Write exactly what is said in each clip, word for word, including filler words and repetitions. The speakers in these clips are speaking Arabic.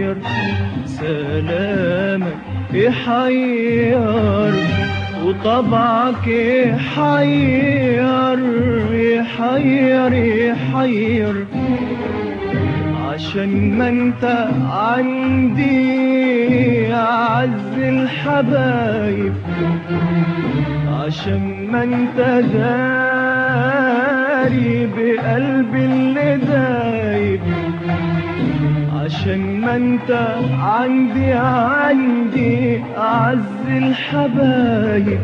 يحير، سلامك يحير، وطبعك يحير يحير يحير. عشان ما انت عندي أعز الحبايب، عشان ما انت داري بقلبي اللي دايب، عشان ما انت عندي عندي أعز الحبايب،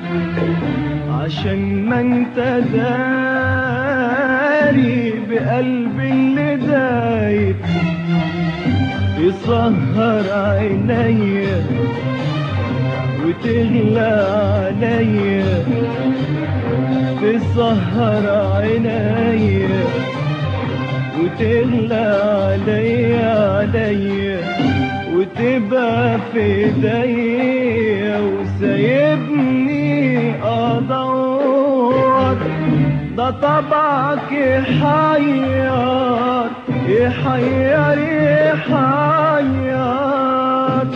عشان ما انت داري بقلبي اللي دايب. يسهر عينيا وتغلى عليا، تسهر عينيا وتغلى عليا عليا، وتبقى في ايديا وسايبني ادور. ده طبعك يحير يحير يحير.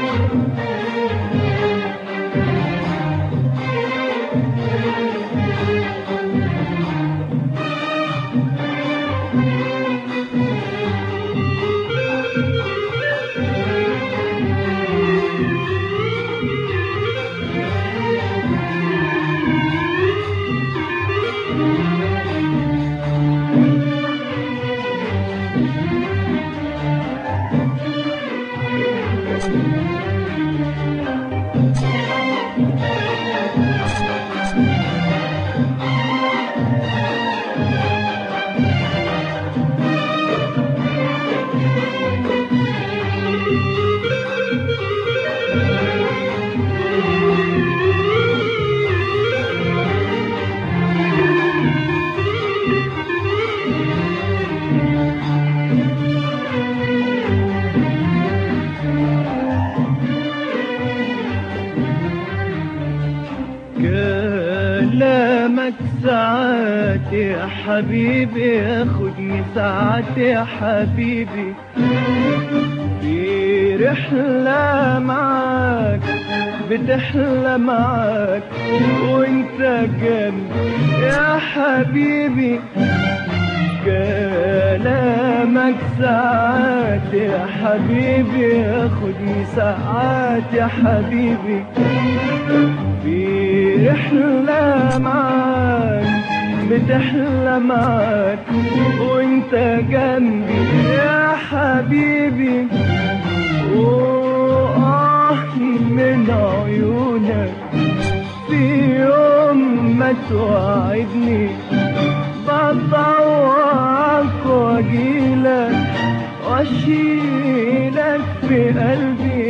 كلامك ساعات يا حبيبي ياخدني ساعات يا حبيبي، في رحلة معاك بتحلى معاك وانت جنبي يا حبيبي. كلامك ساعات يا حبيبي ياخدني ساعات يا حبيبي، في رحلة معاك بتحلى معاك وانت جنبي يا حبيبي. وآه من عيونك في يوم ما توعدني، بطوعك واجيلك واشيلك في قلبي.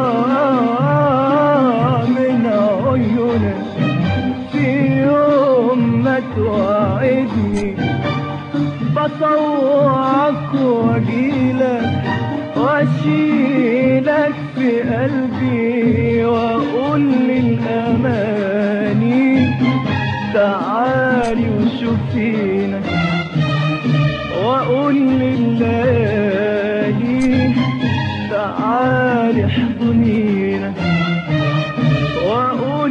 آه من عيونك في يوم ما توعدني، بطوعك واجيلك واشيلك في قلبي، واقول للاماني تعالي وشوفينا، واقول لليالي تعالي احضنينا، واقول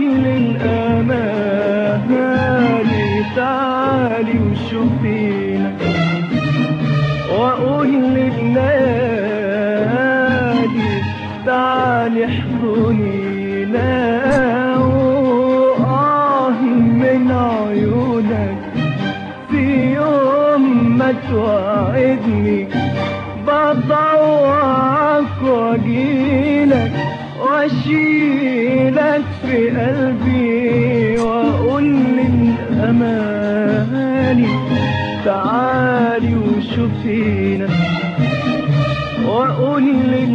للاماني تعالي وشوفينا، واقول لليالي تعالي احضنينا. وآه من عيونك في يوم ما توعدني، بطوعك واجيلك واشيلك في قلبي، واقول للاماني تعالي وشوفينا، واقول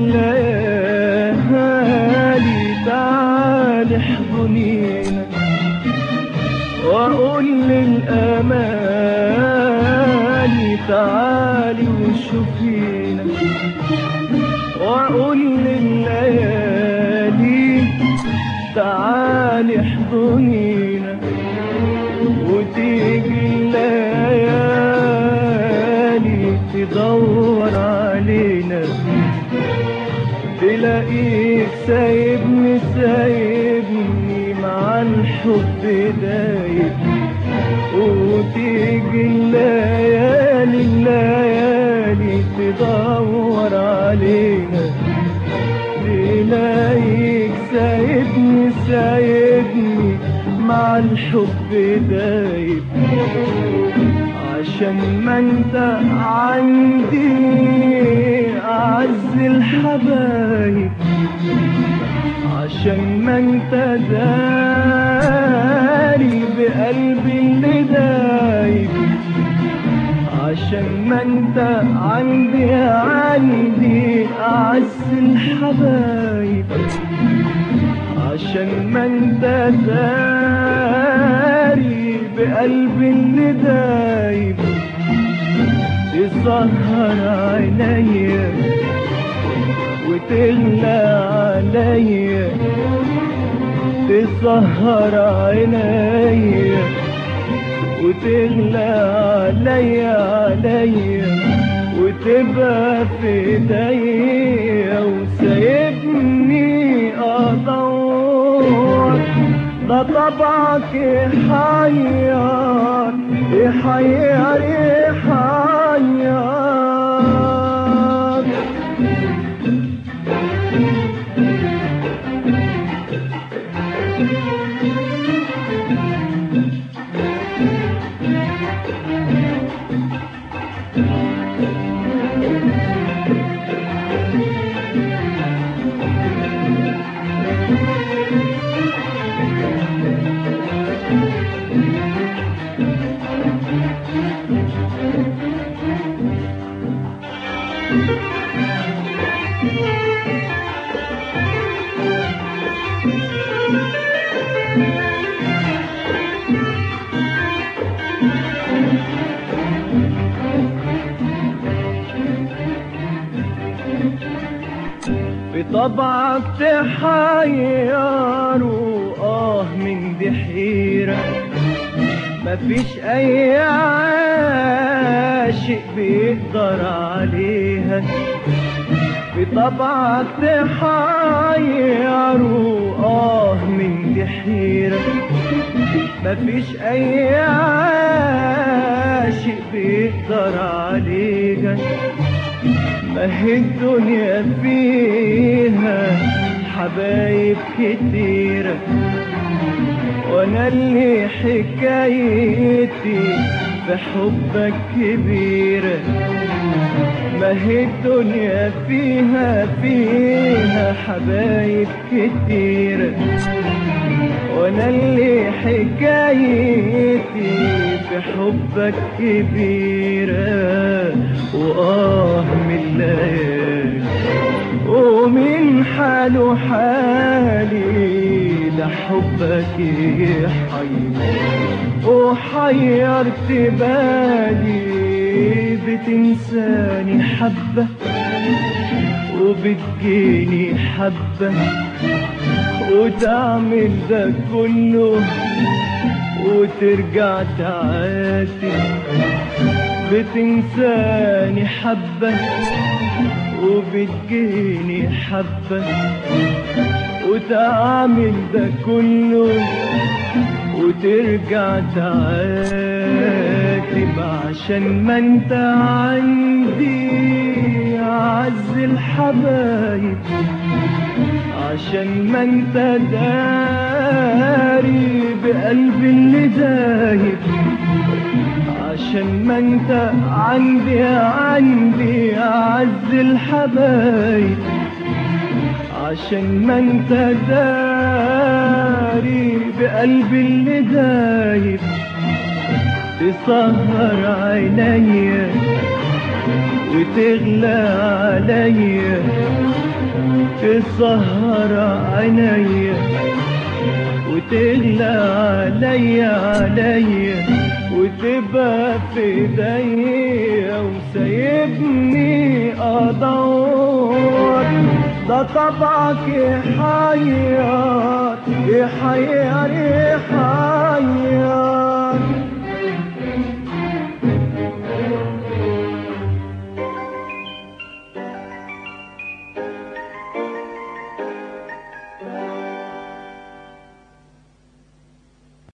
لليالي تعالي احضنينا، واقول للاماني تعالي وشوفينا، واقول لليالي تعالي احضنينا. وتيجي الليالي تدور علينا، تلاقيك سايبني سايبني مع الحب دايب، وتيجي الليالي الليالي تدور علينا، تلاقيك سايبني سايبني مع الحب دايب، عشان ما انت عندي اعز الحبايب، عشان ما انت داري بقلبي اللي دايب، عشان ما انت عندي عندي اعز الحبايب، عشان ما انت داري بقلبي اللي دايب، تسهر عينيا وتغلى عليا، تسهر عينيا وتغلى عليا عليا، وتبقى في ايديا وسايبني ادور. ده طبعك يحير يحير يحير. بطبعك تحير وآه من دي حيرة، مفيش أي عاشق بيقدر عليها. بطبعك تحير وآه من دي حيرة، مفيش أي عاشق بيقدر عليها. ما هي الدنيا فيها حبايب كتيرة، وانا اللي حكايتي في حبك كبيرة. ما هي الدنيا فيها فيها حبايب كتيرة، وانا اللي حكايتي في حبك كبيرة. وآه من الليالي ومن حاله حالي، ده حبك يحير وحيرت بالي. بتنساني حبة وبتجيني حبة، وتعمل ده كله وترجع تعاتي. بتنساني حبة وبتجيني حبة، وتعمل ده كله وترجع تعاتب، عشان ما انت عندي اعز الحبايب، عشان ما انت داري بقلبي اللي دايب، عشان ما انت عندي عندي اعز الحبايب، عشان ما انت داري بقلبي اللي دايب. تسهر عينيا وتغلى عليا، تسهر عينيا وتغلى عليا عليا، وتبقى في ايديا وسايبني ادور. ده طبعك يحير يحير يحير.